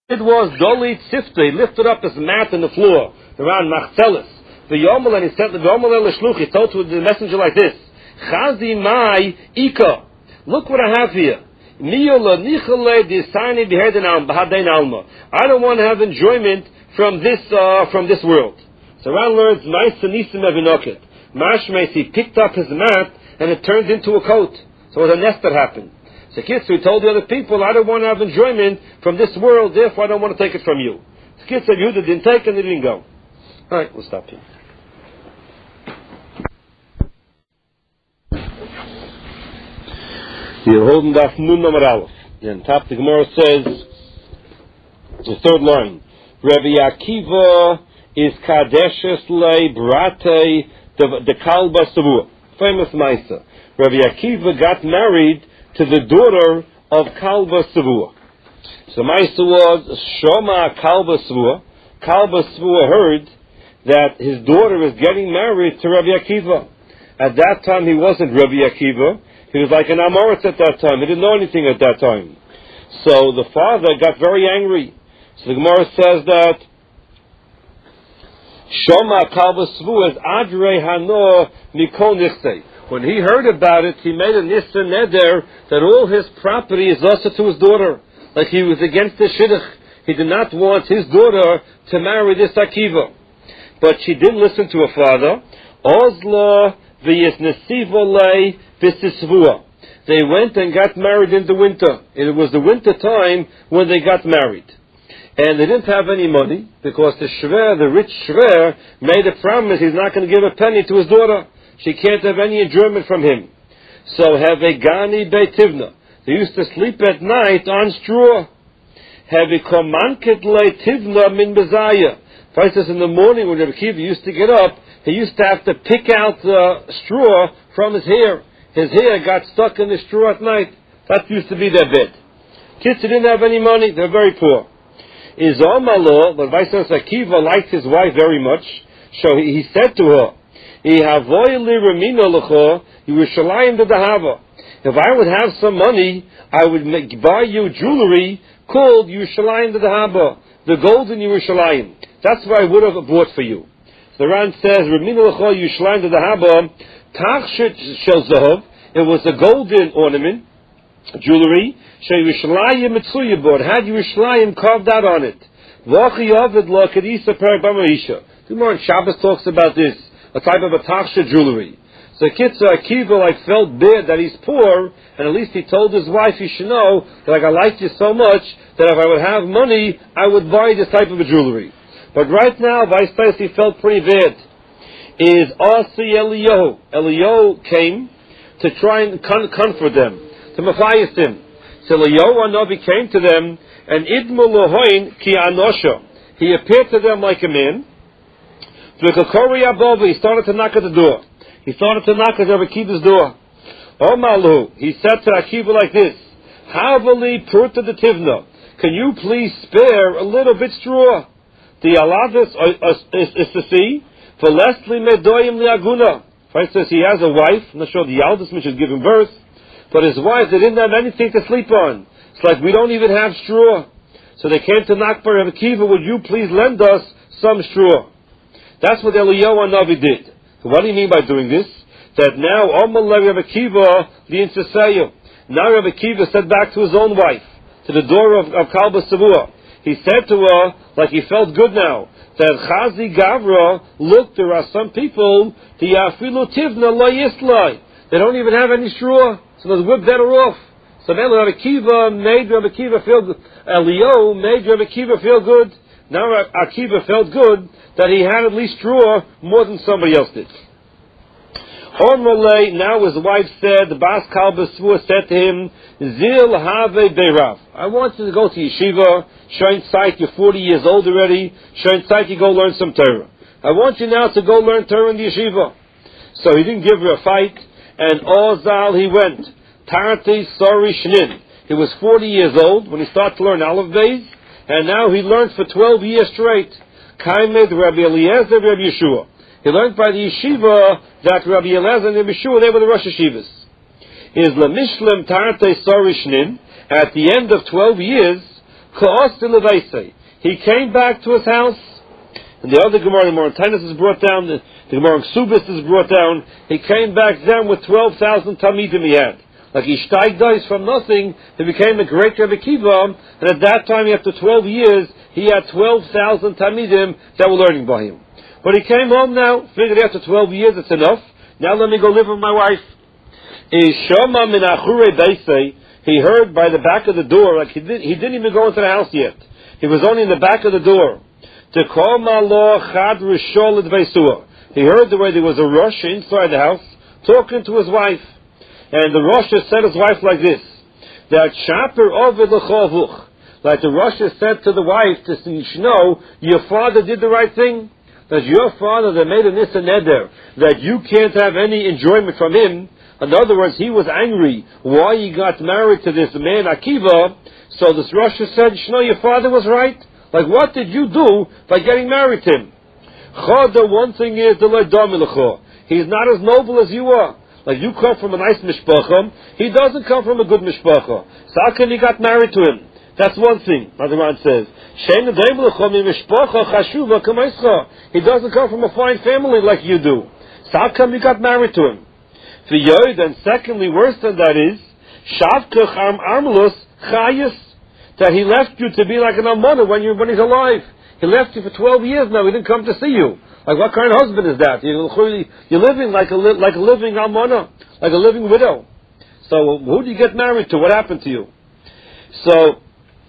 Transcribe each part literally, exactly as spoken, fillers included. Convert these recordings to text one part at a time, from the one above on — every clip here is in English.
It was Doli Tzifte, he lifted up his mat on the floor, around Machzelis. The Yomal, and he said, the Yomal el Shluch, he told to the messenger like this, Chazi Mai Ika, look what I have here. I don't want to have enjoyment from this uh, from this world. So Ran learns nice nisim evinoket. Mashmeis, he picked up his mat and it turned into a coat. So it was a nest that happened. So Kitzur, he told the other people, I don't want to have enjoyment from this world, therefore I don't want to take it from you. So Kitzur, Yehuda didn't take it and he didn't go. Alright, we'll stop here. You're holding off Nun Number Aleph. And top the Gemara says, the third line, Rabbi Akiva is Kadeshes Le Brate de Kalba Savua. Famous Maisa. Rabbi Akiva got married to the daughter of Kalba Savua. So Maisa was Shoma Kalba Savua. Kalba Savua heard that his daughter is getting married to Rabbi Akiva. At that time he wasn't Rabbi Akiva. He was like an Amoritz at that time. He didn't know anything at that time. So the father got very angry. So the Gemara says that Shoma Kalba Savua is Adrei Hano Mikol Nichtei. When he heard about it, he made a Nissa Neder that all his property is also to his daughter. Like he was against the Shidduch. He did not want his daughter to marry this Akiva. But she didn't listen to her father. Ozla v'yisnesivole v'sisvua. They went and got married in the winter. It was the winter time when they got married. And they didn't have any money because the shver, the rich shver, made a promise he's not going to give a penny to his daughter. She can't have any enjoyment from him. So have a gani beitivna. They used to sleep at night on straw. Have a komanket leitivna min bezaya. For instance, in the morning when Rabbi Akiva used to get up, he used to have to pick out the straw from his hair. His hair got stuck in the straw at night. That used to be their bed. Kids didn't have any money. They're very poor. Is Omalo, but Vice Akiva liked his wife very much. So he, he said to her, if I would have some money, I would make, buy you jewelry called Yerushalayim D'Dahaba, the golden Yerushalayim. That's what I would have bought for you. The Ran says, it was a golden ornament, jewelry, it had Yerushalayim carved out on it. Tomorrow Shabbos talks about this, a type of a taksha jewelry. So Kitzur Akiva like felt bad that he's poor, and at least he told his wife, you should know that like I like you so much that if I would have money, I would buy this type of a jewelry. But right now, Vice he felt pretty bad. Is Asi Eliyahu. Eliyahu came to try and con- comfort them, to machias them. So Eliyahu Hanavi came to them, and Idmu Lohoin ki anosha. He appeared to them like a man. He started to knock at the door. He started to knock at Rabbi Akiva's door. Omalu, he said to Akiva like this, Havali purta de tivna. Can you please spare a little bit straw? The alavis is to see. For Leslie medoyim liaguna. For instance, he has a wife. I'm not sure the eldest man should give him birth. But his wife, they didn't have anything to sleep on. It's like we don't even have straw. So they came to knock for Rabbi Akiva, would you please lend us some straw? That's what Eliyahu Hanavi did. So what do you mean by doing this? That now, Omalei Rabbi Akiva li'inseseyu. Now Rabbi Akiva said back to his own wife, to the door of, of Kalba Savua. He said to her, like he felt good now, that Chazi Gavra, look, there are some people, the Afilu Tivna lo yislai. They don't even have any straw, so they'll whip better off. So then Rabbi Akiva made Rabbi Akiva feel good. Eliyahu made Rabbi Akiva feel good. Now Akiva felt good that he had at least straw more than somebody else did. Ormolei, now his wife said, the Bas Kalba Savua said to him, Zil have beirav. I want you to go to yeshiva. Shoin Tzait, you're forty years old already. Shoin Tzait, you go learn some Torah. I want you now to go learn Torah in the yeshiva. So he didn't give her a fight, and Ozal he went. Tarti Sori Shnin. He was forty years old when he started to learn Aleph Beis, and now he learned for twelve years straight. Kaimed Rabbi Eliezer, Rabbi Yeshua. He learned by the yeshiva that Rabbi Eliezer and Rabbi Yeshua, they were the Rosh Yeshivas. Is Lamishlim Tartei Sorishnin, at the end of twelve years, He came back to his house, and the other Gemara, the Morantinus is brought down, the, the Gemara Ksubis is brought down. He came back then with twelve thousand Talmidim he had. Like he steigdais from nothing, he became a great Rebbe Kiva, and at that time, after twelve years, he had twelve thousand Talmidim that were learning by him. But he came home now, figured after twelve years it's enough, now let me go live with my wife. He heard by the back of the door, like he, did, he didn't even go into the house yet. He was only in the back of the door. He heard the way there was a Rosh inside the house, talking to his wife. And the Rosh said to his wife like this, that Shaper Ovid L'chovuch, like the Rosh said to the wife, to know, your father did the right thing, that your father that made a Nisa Neder, that you can't have any enjoyment from him. In other words, he was angry why he got married to this man Akiva. So this Rosh said, Shno, your father was right. Like, what did you do by getting married to him? The one thing is, he's not as noble as you are. Like, you come from a nice mishpacha, he doesn't come from a good mishpacha. So how can you got married to him? That's one thing, Madaran says. He doesn't come from a fine family like you do. So how come you got married to him? And secondly, worse than that is, that he left you to be like an almana when you when he's alive. He left you for twelve years now. He didn't come to see you. Like, what kind of husband is that? You're, you're living like a like a living almana, like a living widow. So who do you get married to? What happened to you? So,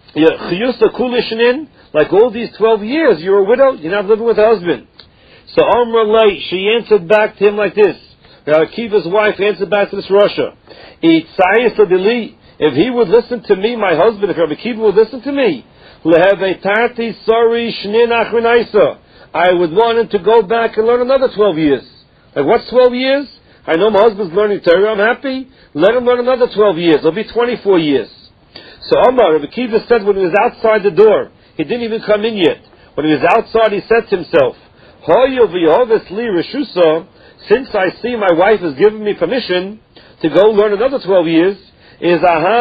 like all these twelve years, you're a widow. You're not living with a husband. So Amr Lay, she answered back to him like this. Akiva's wife answered back to this Russia. If he would listen to me, my husband, if Rabbi Akiva would listen to me, I would want him to go back and learn another twelve years. Like, what's twelve years? I know my husband's learning Torah, I'm happy. Let him learn another twelve years. It'll be twenty-four years. So Omar, Rabbi Akiva said when he was outside the door, he didn't even come in yet. When he was outside, he said to himself, since I see my wife has given me permission to go learn another twelve years, is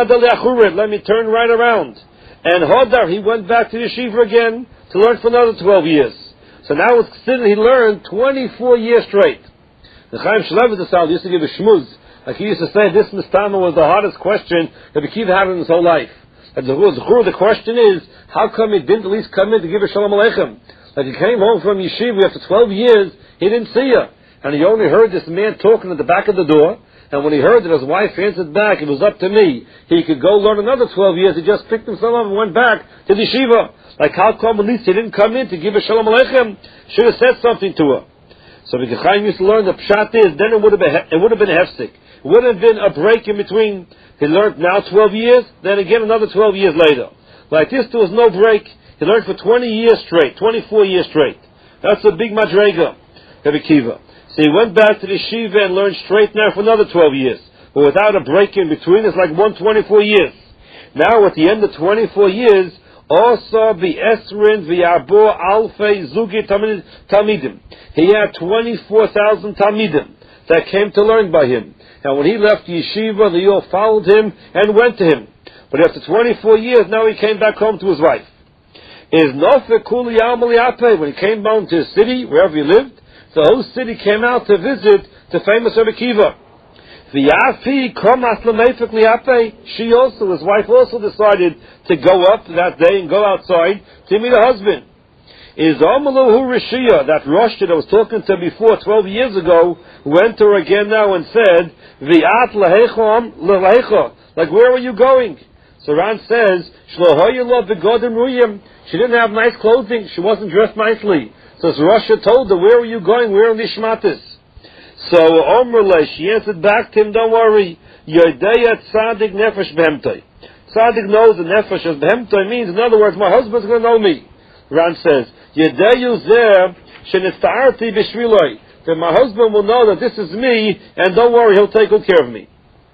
let me turn right around. And Hodar, he went back to yeshiva again to learn for another twelve years. So now it's considered he learned twenty-four years straight. The Chaim Shlevitzal used to give a shmuz. Like he used to say, this Mistama was the hardest question that Akiva had in his whole life. And the, the question is, how come he didn't at least come in to give a Shalom Aleichem? Like he came home from yeshiva after twelve years, he didn't see her. And he only heard this man talking at the back of the door. And when he heard that his wife answered back, it was up to me, he could go learn another twelve years. He just picked himself up and went back to the yeshiva. Like, how come at least he didn't come in to give a Shalom Aleichem? Should have said something to her. So the Chaim used to learn the pshat is, then it would have been, it would have been a hefsek. It would have been a break in between. He learned now twelve years, then again another twelve years later. Like this, there was no break. He learned for twenty years straight, twenty-four years straight. That's a big madrega, Rebbe Akiva. So he went back to the shiva and learned straight now for another twelve years. But without a break in between, it's like one twenty-four years. Now at the end of twenty-four years, also the Esrin v'Yarbo Alfei Zugi Talmidim. He had twenty-four thousand Talmidim that came to learn by him. And when he left yeshiva, they all followed him and went to him. But after twenty-four years, now he came back home to his wife. Is Nofe Kuli Amaliape, when he came down to his city, wherever he lived, the whole city came out to visit the famous Rebbe Akiva. V'yafi Komas Lamefek Liape, she also, his wife also decided to go up that day and go outside to meet her husband. Is Omaluhu Rishia, that Rosh that I was talking to before twelve years ago, went to her again now and said, V'at Lahecha, like, where are you going? So Ran says, Shlohoyullah Begodim Ruyim, she didn't have nice clothing, she wasn't dressed nicely. So Rosh told her, where are you going? Where are the Shmatis? So Omrle, she answered back to him, don't worry, Yodeya Tzadik Nefesh Behemtoi. Tzadik knows the Nefesh of Behemtoi means, in other words, my husband's going to know me. Ran says, Yodeyu Zer Shenistarti Bishviloi, that my husband will know that this is me, and don't worry, he'll take good care of me.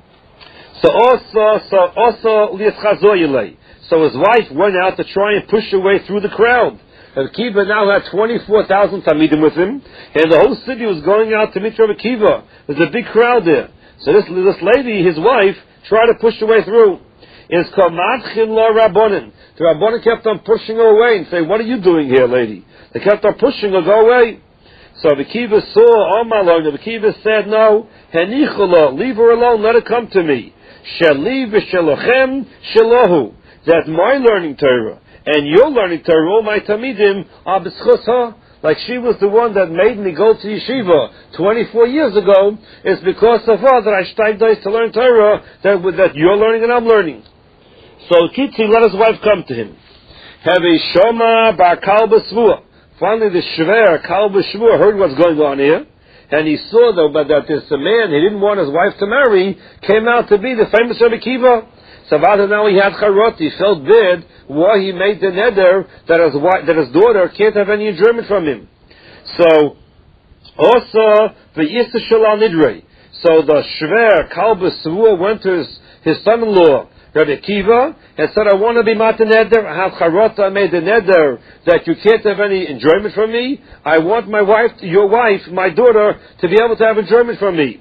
So also, so also Lieschazoyilei. So his wife went out to try and push her way through the crowd. Rebbe Akiva now had twenty-four thousand Talmidim with him, and the whole city was going out to meet Rebbe Akiva. There's a big crowd there. So this, this lady, his wife, tried to push her way through. is called Madchin La Rabbonin. The Rabbonin kept on pushing her away and saying, what are you doing here, lady? They kept on pushing her, go away. So Rabbi Kiva saw, oh my Lord, Rabbi Kiva said, no, Henichula, leave her alone, let her come to me. Sheli v'shelochem shelohu. That my learning Torah and your learning Torah, all my Tamidim, are b'schusha. Like she was the one that made me go to yeshiva twenty-four years ago. It's because of her that I steiged to learn Torah that, that you're learning and I'm learning. So Kitzi let his wife come to him. Have a Shoma bar Kalba Svua. Finally the Shver Kalba Svua heard what's going on here. And he saw though but that this man he didn't want his wife to marry came out to be the famous Rabbi Kiva. So now he had charot, he felt bad why he made the neder that his wife, that his daughter can't have any enjoyment from him. So also the Yisra Shalal Nidrei. So the Shver Kalba Svua went to his, his son-in-law Rabbi Kiva and said, I want to be mata neder. I have charot, I made the neder that you can't have any enjoyment from me. I want my wife, your wife, my daughter, to be able to have enjoyment from me.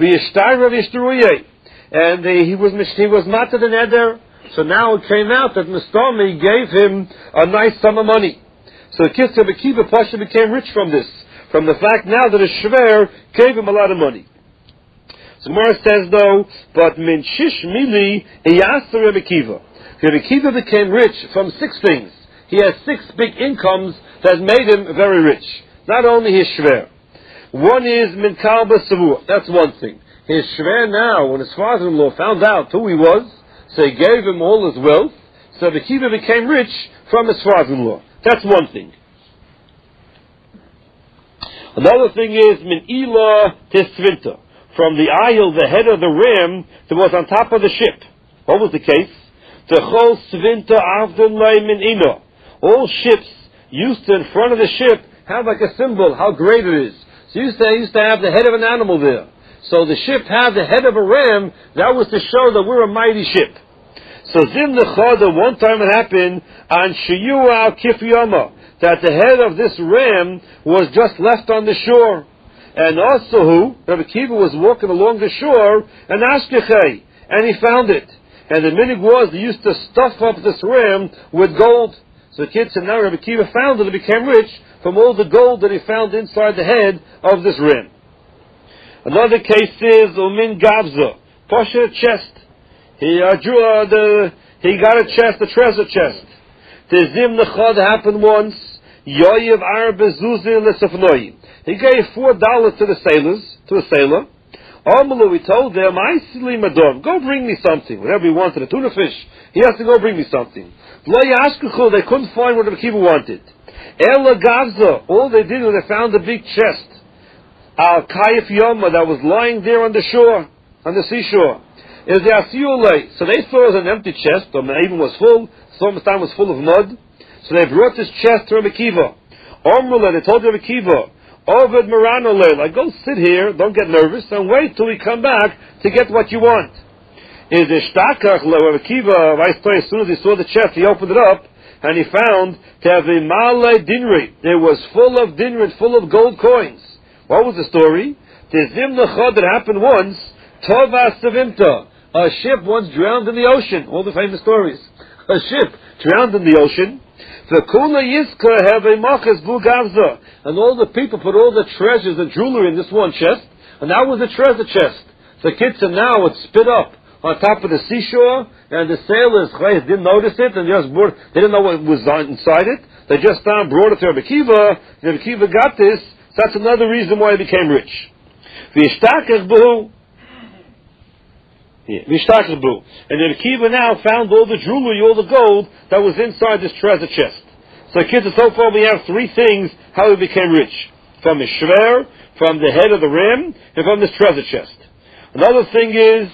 And uh, he was he was mata the neder. So now it came out that Mustami gave him a nice sum of money. So the kids of Akiva Pasha became rich from this, from the fact now that a shver gave him a lot of money. So Gemara says though, but min shish mili iyasa Rabbi Kiva. Rabbi Kiva became rich from six things. He has six big incomes that made him very rich. Not only his shver. One is min kalba savur. That's one thing. His shver now, when his father-in-law found out who he was, so he gave him all his wealth, so Rabbi Kiva became rich from his father-in-law. That's one thing. Another thing is, min ila tisvinta. From the aisle, the head of the ram, that was on top of the ship. What was the case? The chol svinta avdun lay min ina. All ships used to, in front of the ship, have like a symbol, how great it is. So used to, used to have the head of an animal there. So the ship had the head of a ram, that was to show that we're a mighty ship. So Zim Nechada, one time it happened, on Shiyu al Kifyama, that the head of this ram was just left on the shore. And also who? Rabbi Kiva was walking along the shore, and Ashkechei, and he found it. And the minig was, they used to stuff up this ram with gold. So the kids said, now Rabbi Kiva found it and became rich from all the gold that he found inside the head of this ram. Another case is Umin Gavza, Pasha chest. He uh, drew uh, the he got a chest, a treasure chest. The Zim Nechad happened once. Yoyev Arbe Zuzin Lesafnoi. He gave four dollars to the sailors, to a sailor. Amalu, he told them, I silly madam, go bring me something. Whatever he wanted, a tuna fish. He has to go bring me something. Lo Yashkuchu, they couldn't find what the Kiva wanted. Ela Gavza, all they did was they found a big chest. Al Kayif Yoma, that was lying there on the shore, on the seashore. Is the Asiyule. So they saw it was an empty chest, or even was full, some time was full of mud. So they brought this chest to Rabbi Kiva. Omrula, they told Rabbi Kiva, Ovid Maranole, like go sit here, don't get nervous, and wait till we come back to get what you want. Is the Shtakach, Rabbi Kiva, as soon as he saw the chest, he opened it up, and he found to have a Male Dinri. It was full of dinri, full of gold coins. What was the story? The Zimna Chod that happened once, Tova Savimta. A ship once drowned in the ocean. All the famous stories. A ship drowned in the ocean. The Kula Yiska have a Machas Bugavza. And all the people put all the treasures and jewelry in this one chest. And that was the treasure chest. The kids are now it spit up on top of the seashore. And the sailors didn't notice it and just brought, they didn't know what was inside it. They just found, brought it to Rabbi Kiva. Rabbi Kiva got this. So that's another reason why he became rich. Yeah. And Rabbi Kiva now found all the jewelry, all the gold that was inside this treasure chest. So kids, so far we have three things how he became rich. From his shver, from the head of the ram, and from this treasure chest. Another thing is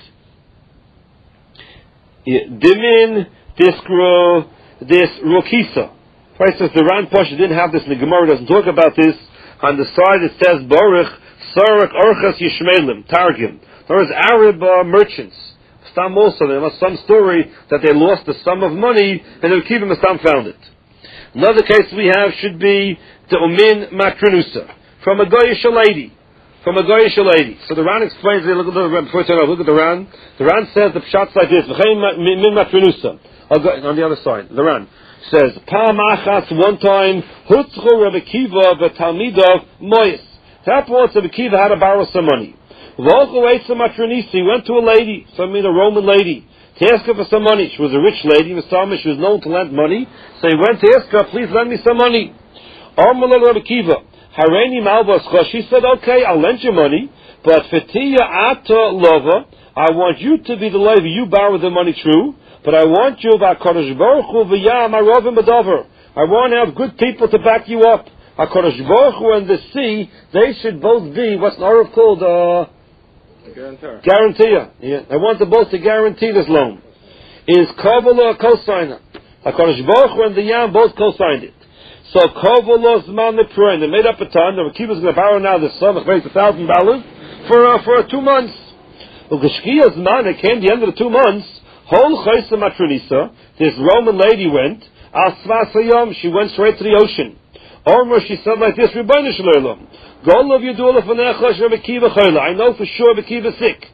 Dimin Diskro this Rokisa. First, the Ran Pasha didn't have this, and the Gemara doesn't talk about this. On the side it says Baruch Sarak Orchas Yishmelim Targim. There was Arab uh, merchants. Some also, there was some story that they lost a sum of money and they would keep him as some found it. Another case we have should be the Umin Matrinusa. From a Goyish lady. from a Goyish lady. So the Ran explains, look at the, before we turn over, look at the Ran. The Ran says the Pshat's like this, on the other side, the Ran says, Pam Achas, one time, Hutzchu Rebbe Kiva v'Talmidov Mois. That once Rebbe Kiva had to borrow some money. He went to a lady, so I mean a Roman lady, to ask her for some money. She was a rich lady, she was known to lend money, so he went to ask her, please lend me some money. Rebbe Kiva, Hareini Malbascha, she said, okay, I'll lend you money, but Fetiya Ata Lova, I want you to be the lady, you borrow the money, true, but I want you, HaKadosh Baruch Hu v'yam arovim b'davar. I want to have good people to back you up. HaKadosh Baruch Hu and the sea, they should both be, what's an Arav called, uh, Guarantor. Guarantor. Yeah. I want them both to guarantee this loan. Is Kovala a co-signer? HaKadosh Baruch Hu and the Yam both co-signed it. So Kovala's man the prayer, they made up a time, the Akiva's going to borrow now the sum of a thousand dollars for uh, for uh, two months. Ugashkiya's man, it came the end of the two months, Whole Chaysa Matronisa, this Roman lady went, Asvasayam, she went straight to the ocean. Ormer, she said like this, Rebbeinu Shalom, Gol of Yudula Fanecha Rebbe Kiva Chayla, I know for sure Rebbe Kiva's sick.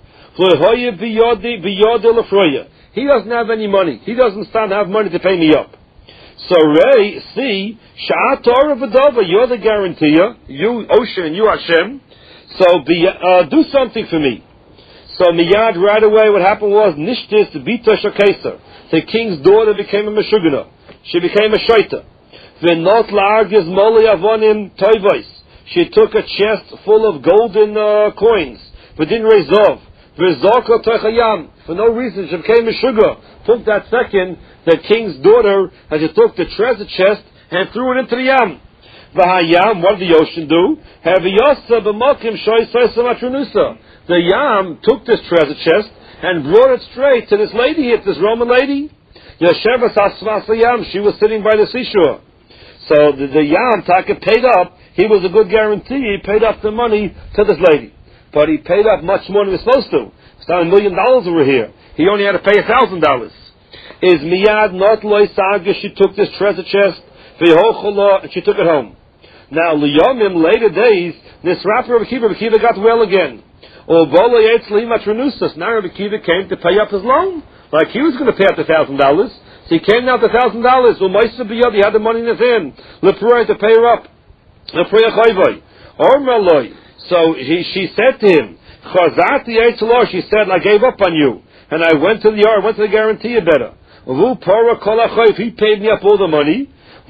He doesn't have any money. He doesn't stand to have money to pay me up. So Ray, see, Sha'at Torah V'dova, you're the guarantor, you, Ocean, you Hashem, so be, uh, do something for me. So Miyad, right away, what happened was, Nishtis Bita Shakesa, the king's daughter became a Meshugana. She became a Shaita. V'not la'argiz moli avonim toivos. She took a chest full of golden uh, coins. V'din rezov. V'zoko toichayam. For no reason, she became a sugar. Took that second, the king's daughter, and she took the treasure chest and threw it into the yam. V'hayam, what did the ocean do? Haviyasa b'mokim shoy soisa matrunusa. The yam took this treasure chest and brought it straight to this lady here, this Roman lady. Yeshevas asvas yam. She was sitting by the seashore. So the, the Yam Taka paid up. He was a good guarantee. He paid up the money to this lady, but he paid up much more than he was supposed to. It's not a million dollars over here. He only had to pay a thousand dollars. Is miyad not loy saga? She took this treasure chest, and she took it home. Now liyomim later days, this rapper of Akiva, Akiva got well again. Now Rabbi Kiva came to pay up his loan, like he was going to pay up the thousand dollars. So he came down to a thousand dollars. He had the money in his hand. Lepuray to pay her up. So he, she said to him, she said, I gave up on you, and I went to the yard, went to the guarantee better. He paid me up all the money.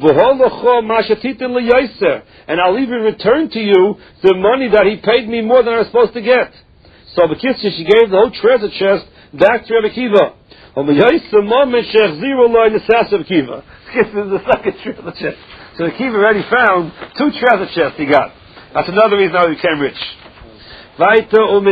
And I'll even return to you the money that he paid me more than I was supposed to get. So Bekitza, she gave the whole treasure chest back to Rebbe Kiva. This is the second treasure chest. So the Kiva already found two treasure chests he got. That's another reason how he became rich.